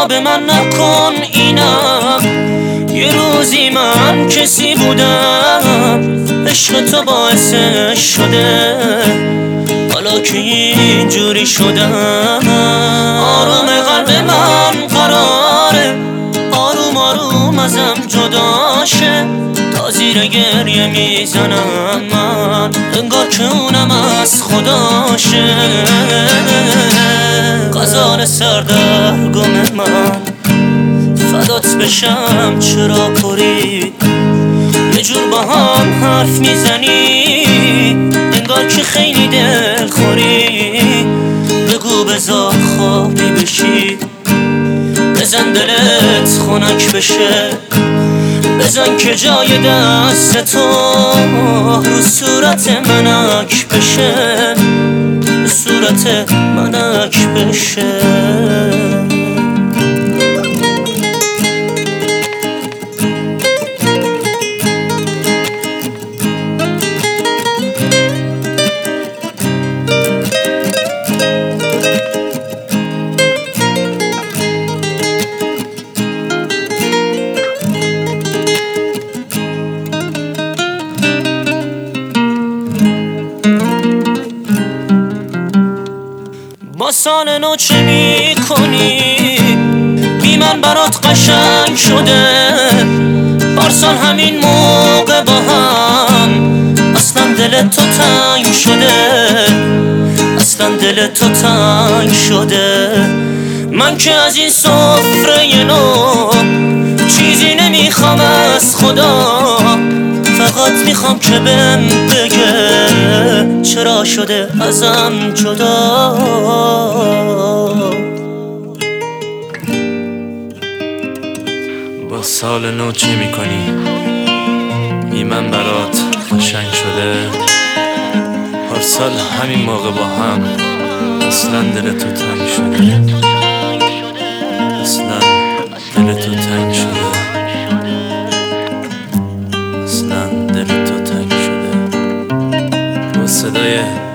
به من نکن اینم. یه روزی من کسی بودم عشق تو باعثش شده، حالا که اینجوری شدم. آروم قلب من قراره آروم آروم ازم جدا شه، تا زیر گریه میزنم من انگار که اونم از خداشه. غزال سردرگم من فدات بشم چرا پری، یه جور با هم حرف میزنی انگار که خیلی دل خوری. بگو بذار خوابی بشی، بزن دلت خنک بشه، بزن که جای دست تو رو صورت منک بشه، رو صورت منک بشه. با سال نو چه میکنی؟ بی من برات قشنگ شده، پارسال همین موقع با هم اصلا دل تو تنگ شده، اصلا دل تو تنگ شده. من که از این سفره نو چیزی نمیخوام از خدا، فقط میخوام که بهم بگه چرا شده ازم جدا. با سال نو چه میکنی؟ بی من برات قشنگ شده، پارسال همین موقع با هم اصلا دل تو تنگ شده، اصلا دل تو تنگ شده، اصلا دل تو تنگ شده. با صدای